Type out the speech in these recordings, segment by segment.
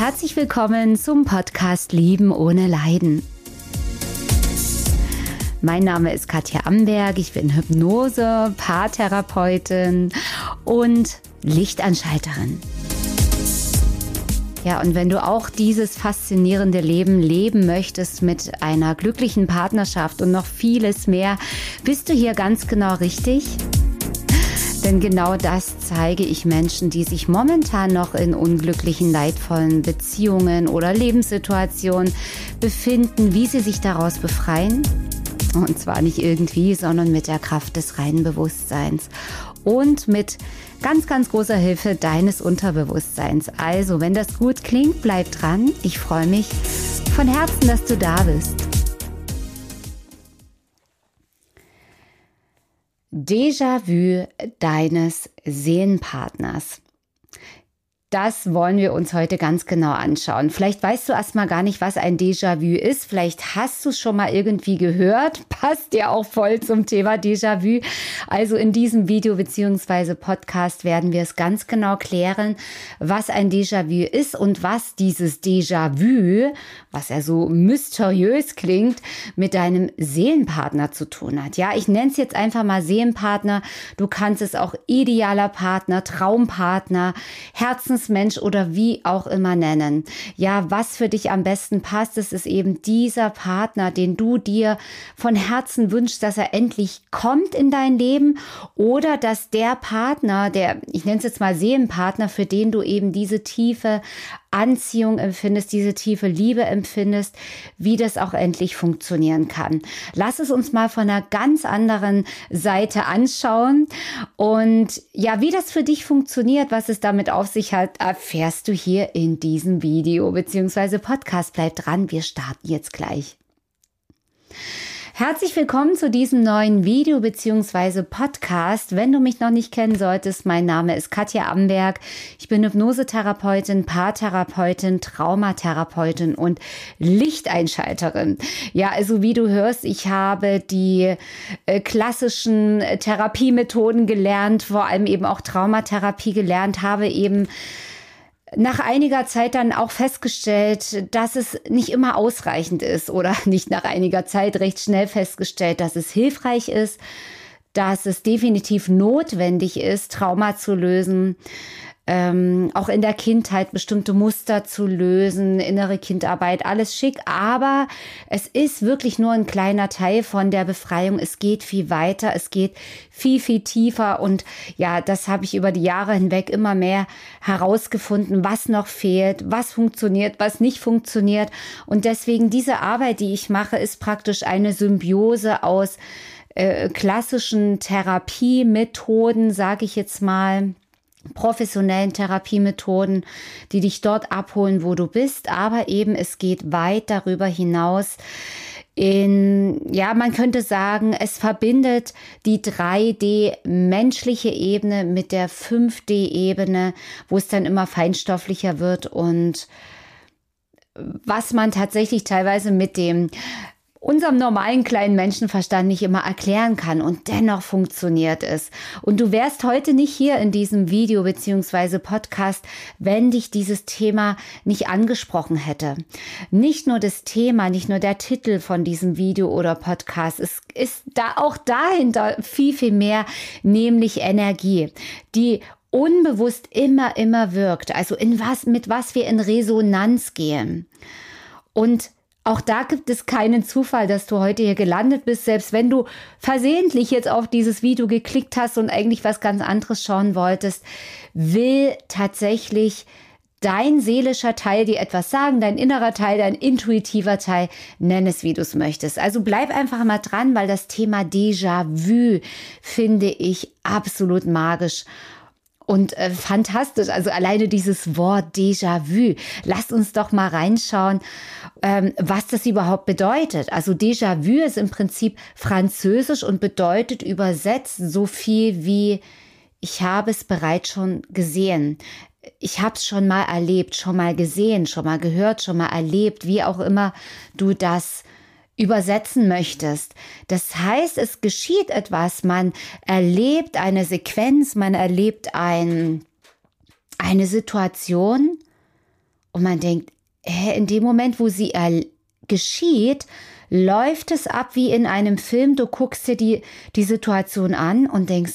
Herzlich willkommen zum Podcast Lieben ohne Leiden. Mein Name ist Katja Amberg, ich bin Hypnose, Paartherapeutin und Lichtanschalterin. Ja, und wenn du auch dieses faszinierende Leben leben möchtest mit einer glücklichen Partnerschaft und noch vieles mehr, bist du hier ganz genau richtig. Denn genau das zeige ich Menschen, die sich momentan noch in unglücklichen, leidvollen Beziehungen oder Lebenssituationen befinden, wie sie sich daraus befreien. Und zwar nicht irgendwie, sondern mit der Kraft des reinen Bewusstseins und mit ganz, ganz großer Hilfe deines Unterbewusstseins. Also, wenn das gut klingt, bleib dran. Ich freue mich von Herzen, dass du da bist. Déjà-vu deines Seelenpartners. Das wollen wir uns heute ganz genau anschauen. Vielleicht weißt du erstmal gar nicht, was ein Déjà-vu ist. Vielleicht hast du es schon mal irgendwie gehört. Passt ja auch voll zum Thema Déjà-vu. Also in diesem Video bzw. Podcast werden wir es ganz genau klären, was ein Déjà-vu ist und was dieses Déjà-vu, was ja so mysteriös klingt, mit deinem Seelenpartner zu tun hat. Ja, ich nenne es jetzt einfach mal Seelenpartner. Du kannst es auch idealer Partner, Traumpartner, Herzensmensch oder wie auch immer nennen. Ja, was für dich am besten passt, es ist eben dieser Partner, den du dir von Herzen wünschst, dass er endlich kommt in dein Leben, oder dass der Partner, ich nenne es jetzt mal Seelenpartner, für den du eben diese tiefe Anziehung empfindest, diese tiefe Liebe empfindest, wie das auch endlich funktionieren kann. Lass es uns mal von einer ganz anderen Seite anschauen. Und ja, wie das für dich funktioniert, was es damit auf sich hat, erfährst du hier in diesem Video bzw. Podcast. Bleib dran, wir starten jetzt gleich. Herzlich willkommen zu diesem neuen Video bzw. Podcast. Wenn du mich noch nicht kennen solltest, mein Name ist Katja Amberg. Ich bin Hypnosetherapeutin, Paartherapeutin, Traumatherapeutin und Lichteinschalterin. Ja, also wie du hörst, ich habe die klassischen Therapiemethoden gelernt, vor allem eben auch Traumatherapie gelernt, habe eben nach einiger Zeit dann auch festgestellt, dass es nicht immer ausreichend ist, oder nicht nach einiger Zeit, recht schnell festgestellt, dass es hilfreich ist, dass es definitiv notwendig ist, Trauma zu lösen, auch in der Kindheit bestimmte Muster zu lösen, innere Kindarbeit, alles schick, aber es ist wirklich nur ein kleiner Teil von der Befreiung. Es geht viel weiter, es geht viel, viel tiefer, und ja, das habe ich über die Jahre hinweg immer mehr herausgefunden, was noch fehlt, was funktioniert, was nicht funktioniert, und deswegen diese Arbeit, die ich mache, ist praktisch eine Symbiose aus klassischen Therapiemethoden, sage ich jetzt mal, professionellen Therapiemethoden, die dich dort abholen, wo du bist, aber eben es geht weit darüber hinaus man könnte sagen, es verbindet die 3D menschliche Ebene mit der 5D-Ebene, wo es dann immer feinstofflicher wird und was man tatsächlich teilweise mit unserem normalen kleinen Menschenverstand nicht immer erklären kann, und dennoch funktioniert es. Und du wärst heute nicht hier in diesem Video bzw. Podcast, wenn dich dieses Thema nicht angesprochen hätte. Nicht nur das Thema, nicht nur der Titel von diesem Video oder Podcast, es ist da auch dahinter viel, viel mehr, nämlich Energie, die unbewusst immer wirkt, also mit was wir in Resonanz gehen. Und auch da gibt es keinen Zufall, dass du heute hier gelandet bist, selbst wenn du versehentlich jetzt auf dieses Video geklickt hast und eigentlich was ganz anderes schauen wolltest, will tatsächlich dein seelischer Teil dir etwas sagen, dein innerer Teil, dein intuitiver Teil, nenn es, wie du es möchtest. Also bleib einfach mal dran, weil das Thema Déjà-vu finde ich absolut magisch und fantastisch. Also alleine dieses Wort Déjà-vu. Lasst uns doch mal reinschauen, was das überhaupt bedeutet. Also Déjà-vu ist im Prinzip französisch und bedeutet übersetzt so viel wie: ich habe es bereits schon gesehen. Ich habe es schon mal erlebt, schon mal gesehen, schon mal gehört, schon mal erlebt, wie auch immer du das übersetzen möchtest. Das heißt, es geschieht etwas, man erlebt eine Sequenz, man erlebt eine Situation Und man denkt, in dem Moment, wo sie geschieht, läuft es ab wie in einem Film. Du guckst dir die Situation an und denkst,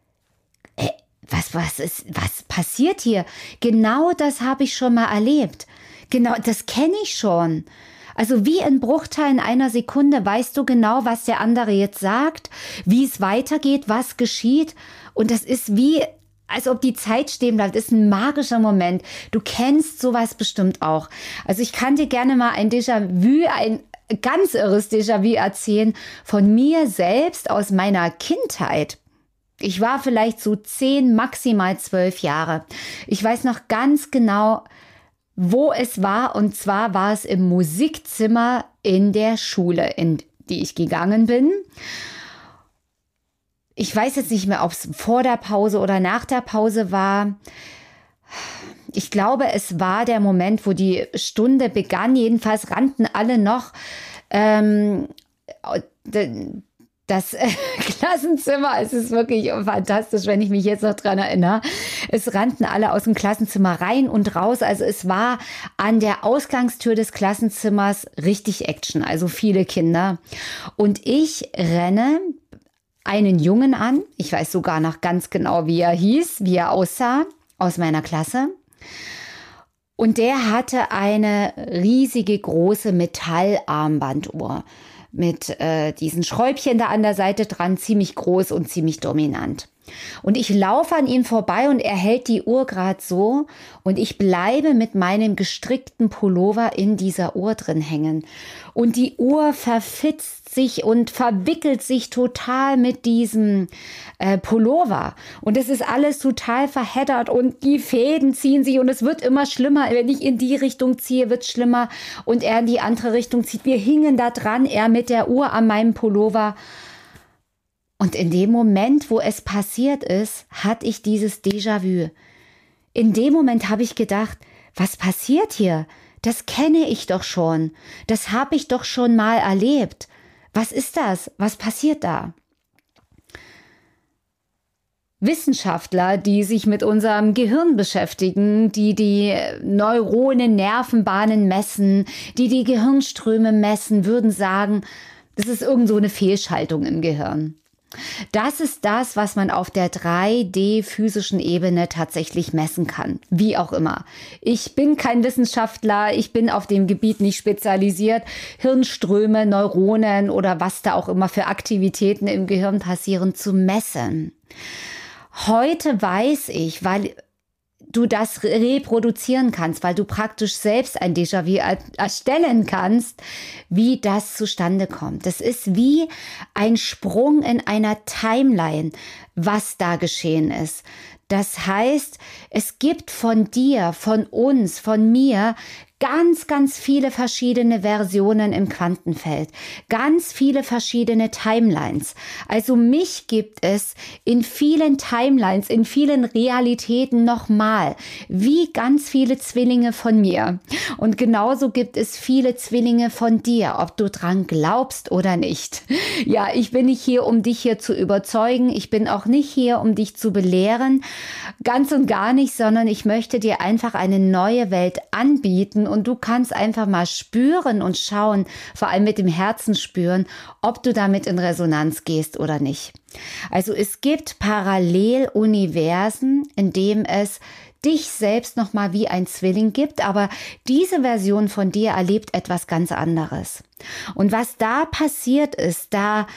was passiert hier? Genau das habe ich schon mal erlebt. Genau, das kenne ich schon. Also wie in Bruchteilen einer Sekunde weißt du genau, was der andere jetzt sagt, wie es weitergeht, was geschieht. Und das ist wie, als ob die Zeit stehen bleibt. Das ist ein magischer Moment. Du kennst sowas bestimmt auch. Also ich kann dir gerne mal ein Déjà-vu, ein ganz irres Déjà-vu erzählen von mir selbst aus meiner Kindheit. Ich war vielleicht so 10, maximal 12 Jahre. Ich weiß noch ganz genau, wo es war. Und zwar war es im Musikzimmer in der Schule, in die ich gegangen bin. Ich weiß jetzt nicht mehr, ob es vor der Pause oder nach der Pause war. Ich glaube, es war der Moment, wo die Stunde begann. Jedenfalls rannten alle noch das Klassenzimmer. Es ist wirklich fantastisch, wenn ich mich jetzt noch dran erinnere. Es rannten alle aus dem Klassenzimmer rein und raus. Also es war an der Ausgangstür des Klassenzimmers richtig Action, also viele Kinder. Und ich renne einen Jungen an. Ich weiß sogar noch ganz genau, wie er hieß, wie er aussah, aus meiner Klasse. Und der hatte eine riesige, große Metallarmbanduhr mit diesen Schräubchen da an der Seite dran, ziemlich groß und ziemlich dominant. Und ich laufe an ihm vorbei und er hält die Uhr gerade so und ich bleibe mit meinem gestrickten Pullover in dieser Uhr drin hängen. Und die Uhr verfitzt sich und verwickelt sich total mit diesem Pullover. Und es ist alles total verheddert und die Fäden ziehen sich und es wird immer schlimmer. Wenn ich in die Richtung ziehe, wird es schlimmer und er in die andere Richtung zieht. Wir hingen da dran, er mit der Uhr an meinem Pullover. Und in dem Moment, wo es passiert ist, hatte ich dieses Déjà-vu. In dem Moment habe ich gedacht, was passiert hier? Das kenne ich doch schon. Das habe ich doch schon mal erlebt. Was ist das? Was passiert da? Wissenschaftler, die sich mit unserem Gehirn beschäftigen, die Neuronen, Nervenbahnen messen, die Gehirnströme messen, würden sagen, das ist irgend so eine Fehlschaltung im Gehirn. Das ist das, was man auf der 3D-physischen Ebene tatsächlich messen kann. Wie auch immer. Ich bin kein Wissenschaftler, ich bin auf dem Gebiet nicht spezialisiert. Hirnströme, Neuronen oder was da auch immer für Aktivitäten im Gehirn passieren, zu messen. Heute weiß ich, weil du das reproduzieren kannst, weil du praktisch selbst ein Déjà-vu erstellen kannst, wie das zustande kommt. Das ist wie ein Sprung in einer Timeline, was da geschehen ist. Das heißt, es gibt von dir, von uns, von mir ganz, ganz viele verschiedene Versionen im Quantenfeld, ganz viele verschiedene Timelines. Also mich gibt es in vielen Timelines, in vielen Realitäten nochmal, wie ganz viele Zwillinge von mir. Und genauso gibt es viele Zwillinge von dir, ob du dran glaubst oder nicht. Ja, ich bin nicht hier, um dich hier zu überzeugen. Ich bin auch nicht hier, um dich zu belehren. Ganz und gar nicht, sondern ich möchte dir einfach eine neue Welt anbieten und du kannst einfach mal spüren und schauen, vor allem mit dem Herzen spüren, ob du damit in Resonanz gehst oder nicht. Also es gibt Paralleluniversen, in dem es dich selbst nochmal wie ein Zwilling gibt, aber diese Version von dir erlebt etwas ganz anderes. Und was da passiert ist, da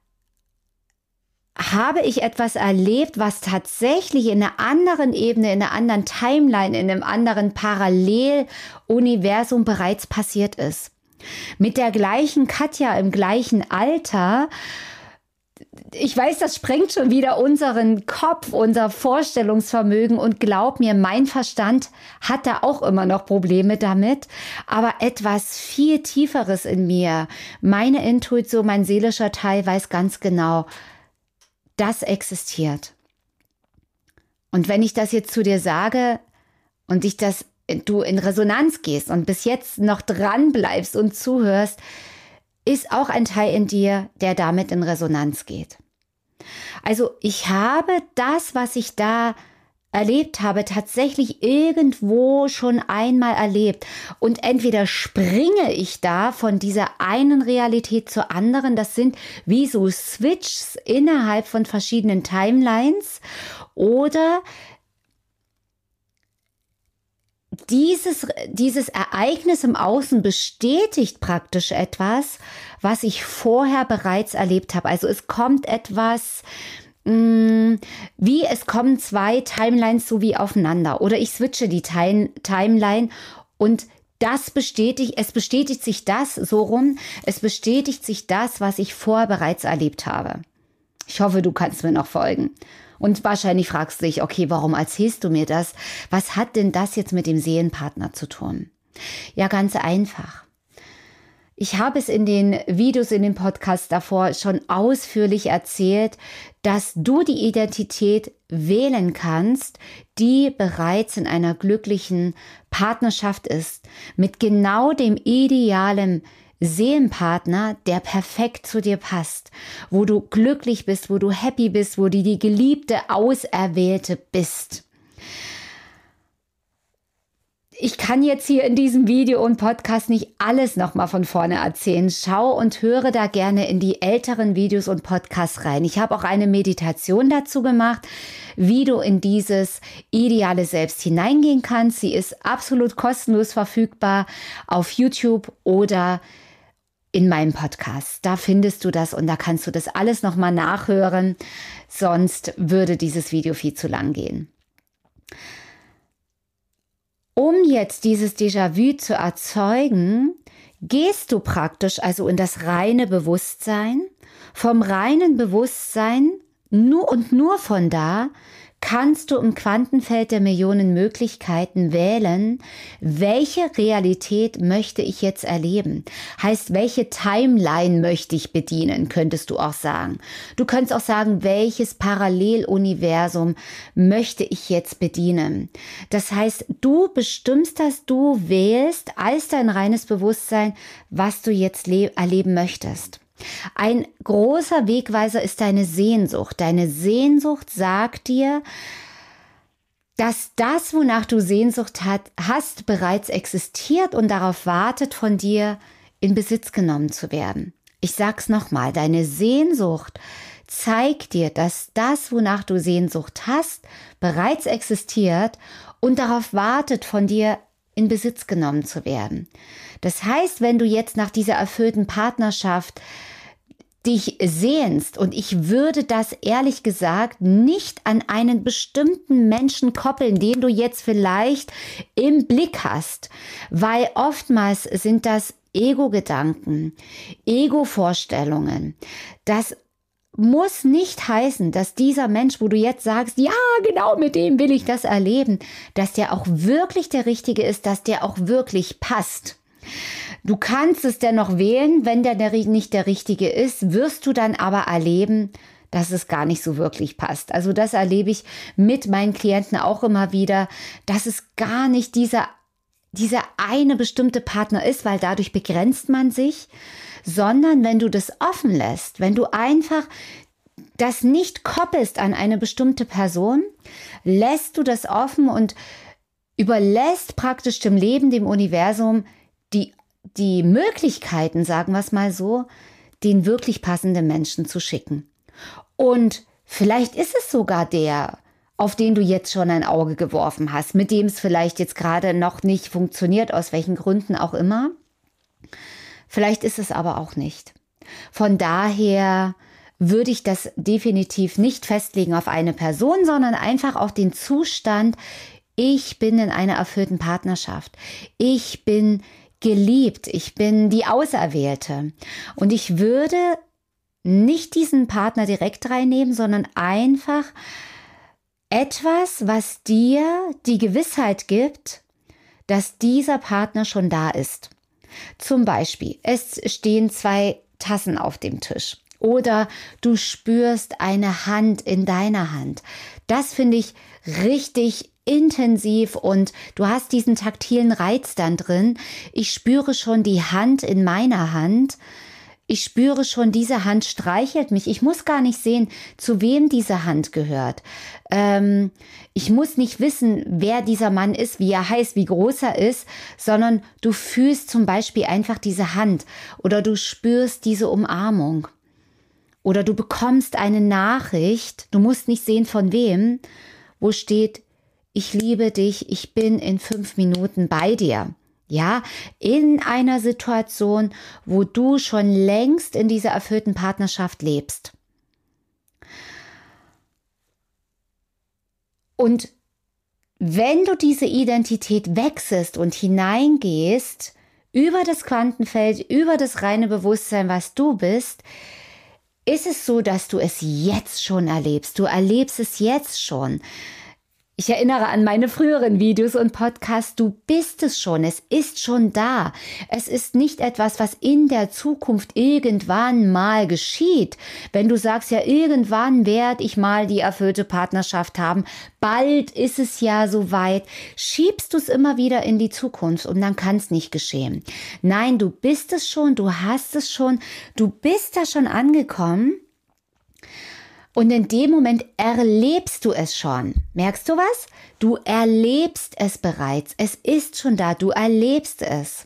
habe ich etwas erlebt, was tatsächlich in einer anderen Ebene, in einer anderen Timeline, in einem anderen Paralleluniversum bereits passiert ist. Mit der gleichen Katja im gleichen Alter. Ich weiß, das sprengt schon wieder unseren Kopf, unser Vorstellungsvermögen und glaub mir, mein Verstand hat da auch immer noch Probleme damit, aber etwas viel Tieferes in mir, meine Intuition, mein seelischer Teil weiß ganz genau, das existiert. Und wenn ich das jetzt zu dir sage und du in Resonanz gehst und bis jetzt noch dran bleibst und zuhörst, ist auch ein Teil in dir, der damit in Resonanz geht. Also ich habe das, was ich da erlebt habe, tatsächlich irgendwo schon einmal erlebt. Und entweder springe ich da von dieser einen Realität zur anderen, das sind wie so Switches innerhalb von verschiedenen Timelines, oder dieses Ereignis im Außen bestätigt praktisch etwas, was ich vorher bereits erlebt habe. Also es kommt etwas, wie es kommen zwei Timelines so wie aufeinander. Oder ich switche die Timeline und es bestätigt sich das so rum, es bestätigt sich das, was ich vorher bereits erlebt habe. Ich hoffe, du kannst mir noch folgen. Und wahrscheinlich fragst du dich, okay, warum erzählst du mir das? Was hat denn das jetzt mit dem Seelenpartner zu tun? Ja, ganz einfach. Ich habe es in den Videos, in dem Podcast davor schon ausführlich erzählt, dass du die Identität wählen kannst, die bereits in einer glücklichen Partnerschaft ist, mit genau dem idealen Seelenpartner, der perfekt zu dir passt, wo du glücklich bist, wo du happy bist, wo du die geliebte, auserwählte bist. Ich kann jetzt hier in diesem Video und Podcast nicht alles nochmal von vorne erzählen. Schau und höre da gerne in die älteren Videos und Podcasts rein. Ich habe auch eine Meditation dazu gemacht, wie du in dieses ideale Selbst hineingehen kannst. Sie ist absolut kostenlos verfügbar auf YouTube oder in meinem Podcast. Da findest du das und da kannst du das alles nochmal nachhören. Sonst würde dieses Video viel zu lang gehen. Um jetzt dieses Déjà-vu zu erzeugen, gehst du praktisch also in das reine Bewusstsein. Vom reinen Bewusstsein nur von da kannst du im Quantenfeld der Millionen Möglichkeiten wählen, welche Realität möchte ich jetzt erleben. Heißt, welche Timeline möchte ich bedienen, könntest du auch sagen. Du könntest auch sagen, welches Paralleluniversum möchte ich jetzt bedienen. Das heißt, du bestimmst das, du wählst als dein reines Bewusstsein, was du jetzt erleben möchtest. Ein großer Wegweiser ist deine Sehnsucht. Deine Sehnsucht sagt dir, dass das, wonach du Sehnsucht hast, bereits existiert und darauf wartet, von dir in Besitz genommen zu werden. Ich sag's nochmal, deine Sehnsucht zeigt dir, dass das, wonach du Sehnsucht hast, bereits existiert und darauf wartet, von dir in Besitz genommen zu werden. Das heißt, wenn du jetzt nach dieser erfüllten Partnerschaft dich sehnst, und ich würde das ehrlich gesagt nicht an einen bestimmten Menschen koppeln, den du jetzt vielleicht im Blick hast, weil oftmals sind das Ego-Gedanken, Ego-Vorstellungen. Das muss nicht heißen, dass dieser Mensch, wo du jetzt sagst, ja, genau mit dem will ich das erleben, dass der auch wirklich der Richtige ist, dass der auch wirklich passt. Du kannst es dennoch wählen, wenn der nicht der Richtige ist, wirst du dann aber erleben, dass es gar nicht so wirklich passt. Also das erlebe ich mit meinen Klienten auch immer wieder, dass es gar nicht dieser eine bestimmte Partner ist, weil dadurch begrenzt man sich, sondern wenn du das offen lässt, wenn du einfach das nicht koppelst an eine bestimmte Person, lässt du das offen und überlässt praktisch dem Leben, dem Universum, die Möglichkeiten, sagen wir es mal so, den wirklich passenden Menschen zu schicken. Und vielleicht ist es sogar der, auf den du jetzt schon ein Auge geworfen hast, mit dem es vielleicht jetzt gerade noch nicht funktioniert, aus welchen Gründen auch immer. Vielleicht ist es aber auch nicht. Von daher würde ich das definitiv nicht festlegen auf eine Person, sondern einfach auf den Zustand, ich bin in einer erfüllten Partnerschaft. Ich bin geliebt. Ich bin die Auserwählte. Und ich würde nicht diesen Partner direkt reinnehmen, sondern einfach etwas, was dir die Gewissheit gibt, dass dieser Partner schon da ist. Zum Beispiel, es stehen 2 Tassen auf dem Tisch oder du spürst eine Hand in deiner Hand. Das finde ich richtig intensiv und du hast diesen taktilen Reiz dann drin. Ich spüre schon die Hand in meiner Hand. Ich spüre schon, diese Hand streichelt mich. Ich muss gar nicht sehen, zu wem diese Hand gehört. Ich muss nicht wissen, wer dieser Mann ist, wie er heißt, wie groß er ist, sondern du fühlst zum Beispiel einfach diese Hand oder du spürst diese Umarmung. Oder du bekommst eine Nachricht, du musst nicht sehen von wem, wo steht, ich liebe dich, ich bin in 5 Minuten bei dir. Ja, in einer Situation, wo du schon längst in dieser erfüllten Partnerschaft lebst. Und wenn du diese Identität wechselst und hineingehst, über das Quantenfeld, über das reine Bewusstsein, was du bist, ist es so, dass du es jetzt schon erlebst. Du erlebst es jetzt schon. Ich erinnere an meine früheren Videos und Podcasts, du bist es schon, es ist schon da. Es ist nicht etwas, was in der Zukunft irgendwann mal geschieht. Wenn du sagst, ja, irgendwann werde ich mal die erfüllte Partnerschaft haben, bald ist es ja soweit, schiebst du es immer wieder in die Zukunft und dann kann es nicht geschehen. Nein, du bist es schon, du hast es schon, du bist da schon angekommen. Und in dem Moment erlebst du es schon. Merkst du was? Du erlebst es bereits. Es ist schon da. Du erlebst es.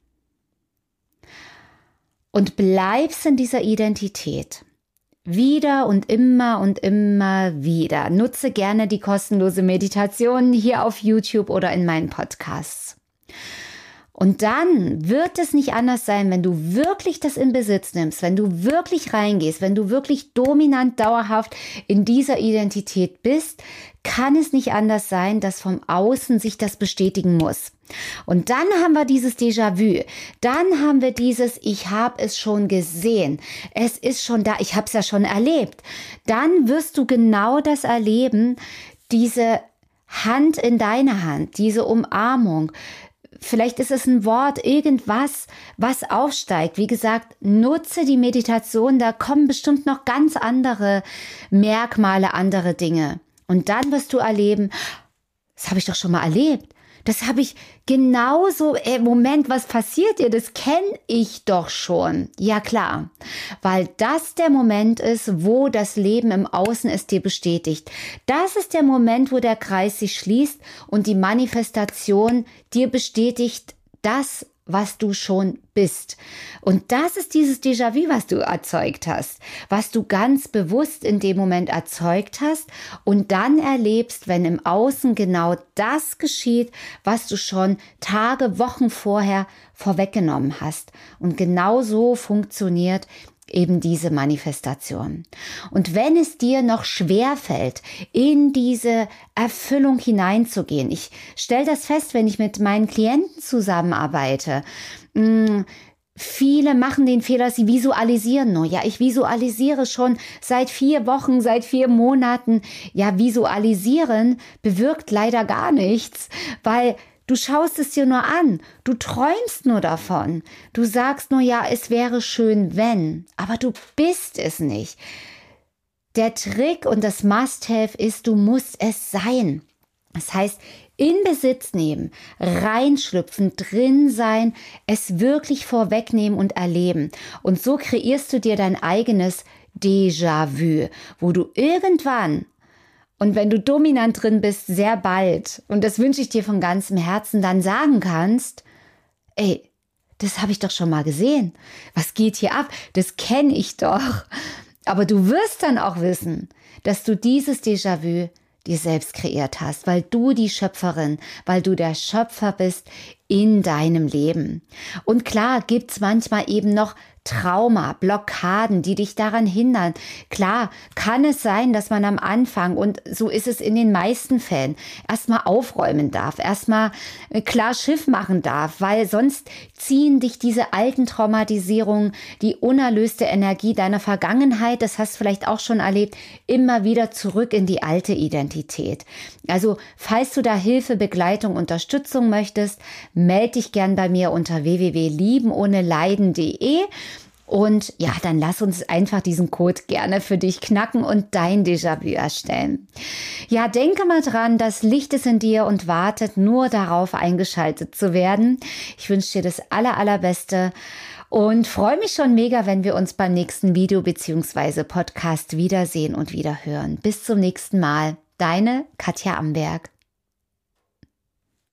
Und bleibst in dieser Identität. Wieder und immer wieder. Nutze gerne die kostenlose Meditation hier auf YouTube oder in meinen Podcasts. Und dann wird es nicht anders sein, wenn du wirklich das in Besitz nimmst, wenn du wirklich reingehst, wenn du wirklich dominant dauerhaft in dieser Identität bist, kann es nicht anders sein, dass vom Außen sich das bestätigen muss. Und dann haben wir dieses Déjà-vu, dann haben wir dieses, ich habe es schon gesehen, es ist schon da, ich habe es ja schon erlebt. Dann wirst du genau das erleben, diese Hand in deiner Hand, diese Umarmung. Vielleicht ist es ein Wort, irgendwas, was aufsteigt. Wie gesagt, nutze die Meditation, da kommen bestimmt noch ganz andere Merkmale, andere Dinge. Und dann wirst du erleben, das habe ich doch schon mal erlebt. Das habe ich genauso, Moment, was passiert dir? Das kenne ich doch schon. Ja klar, weil das der Moment ist, wo das Leben im Außen es dir bestätigt. Das ist der Moment, wo der Kreis sich schließt und die Manifestation dir bestätigt, das, was du schon bist. Und das ist dieses Déjà-vu, was du erzeugt hast, was du ganz bewusst in dem Moment erzeugt hast und dann erlebst, wenn im Außen genau das geschieht, was du schon Tage, Wochen vorher vorweggenommen hast. Und genau so funktioniert eben diese Manifestation. Und wenn es dir noch schwerfällt, in diese Erfüllung hineinzugehen, ich stelle das fest, wenn ich mit meinen Klienten zusammenarbeite, viele machen den Fehler, sie visualisieren nur. Ja, ich visualisiere schon seit 4 Wochen, seit 4 Monaten. Ja, visualisieren bewirkt leider gar nichts, weil du schaust es dir nur an, du träumst nur davon. Du sagst nur, ja, es wäre schön, wenn, aber du bist es nicht. Der Trick und das Must-Have ist, du musst es sein. Das heißt, in Besitz nehmen, reinschlüpfen, drin sein, es wirklich vorwegnehmen und erleben. Und so kreierst du dir dein eigenes Déjà-vu, wo du irgendwann, und wenn du dominant drin bist, sehr bald, und das wünsche ich dir von ganzem Herzen, dann sagen kannst, ey, das habe ich doch schon mal gesehen. Was geht hier ab? Das kenne ich doch. Aber du wirst dann auch wissen, dass du dieses Déjà-vu dir selbst kreiert hast, weil du die Schöpferin, weil du der Schöpfer bist in deinem Leben. Und klar gibt's manchmal eben noch Trauma, Blockaden, die dich daran hindern. Klar, kann es sein, dass man am Anfang, und so ist es in den meisten Fällen, erstmal aufräumen darf, erstmal klar Schiff machen darf, weil sonst ziehen dich diese alten Traumatisierungen, die unerlöste Energie deiner Vergangenheit, das hast du vielleicht auch schon erlebt, immer wieder zurück in die alte Identität. Also, falls du da Hilfe, Begleitung, Unterstützung möchtest, melde dich gern bei mir unter www.liebenohneleiden.de. Und ja, dann lass uns einfach diesen Code gerne für dich knacken und dein Déjà-vu erstellen. Ja, denke mal dran, das Licht ist in dir und wartet nur darauf, eingeschaltet zu werden. Ich wünsche dir das Allerbeste Und freue mich schon mega, wenn wir uns beim nächsten Video bzw. Podcast wiedersehen und wieder hören. Bis zum nächsten Mal. Deine Katja Amberg.